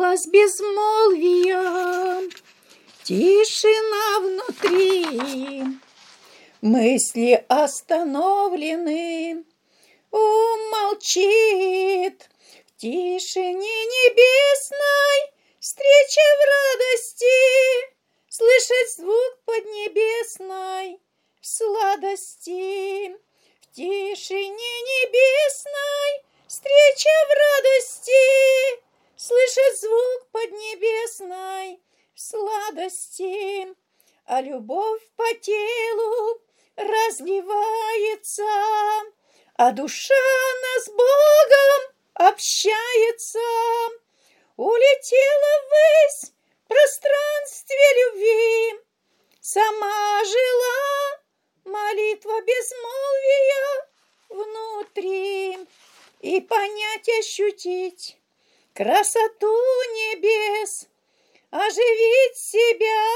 голос безмолвия, тишина внутри, мысли остановлены, ум молчит. В тишине небесной встреча в радости, слышать звук поднебесной в сладости. В тишине небесной встреча в радости, слышать звук поднебесной в сладости. А любовь по телу разливается, а душа с Богом общается. Улетела ввысь в пространстве любви, сама жила молитва безмолвия внутри. И понять, ощутить красоту небес, оживить себя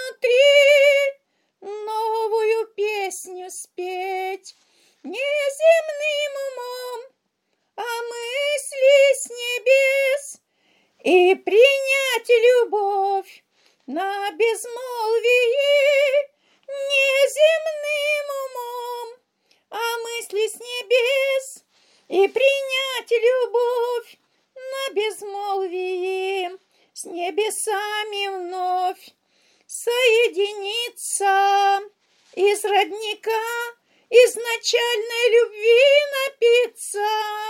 внутри, новую песню спеть неземным умом, а мысли с небес, и принять любовь на безмолвии неземным умом, а мысли с небес, и принять любовь на безмолвии с небесами вновь соединиться, из родника изначальной любви напиться.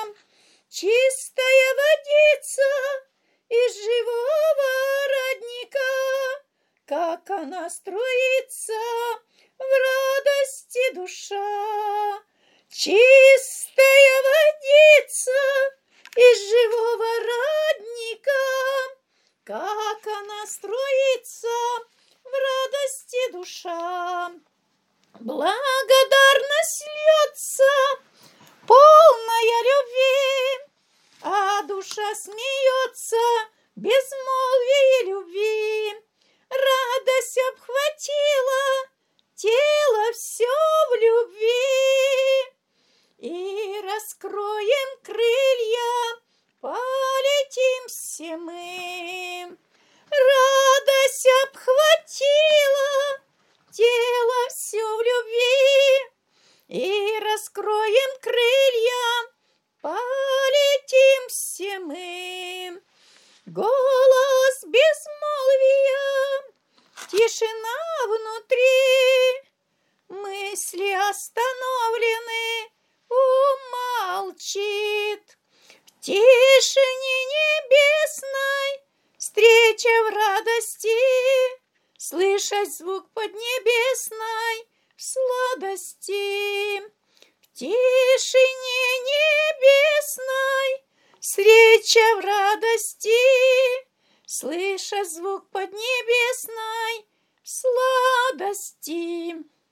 Чистая водица из живого родника, как она струится в радости душа. Чистая водица из живого родника, как она струится в радости душа. Благодарность льется, полная любви, а душа смеется безмолвие любви. Радость обхватила тело все в любви, и раскроем крылья, полетим все мы. Радость обхватила тело все в любви, и раскроем крылья, полетим все мы. Голос безмолвия, тишина внутри, мысли остановлены, ум молчит. В тишине небесной встреча в радости, слышать звук поднебесной в сладости. В тишине небесной встреча в радости, слышать звук поднебесной в сладости.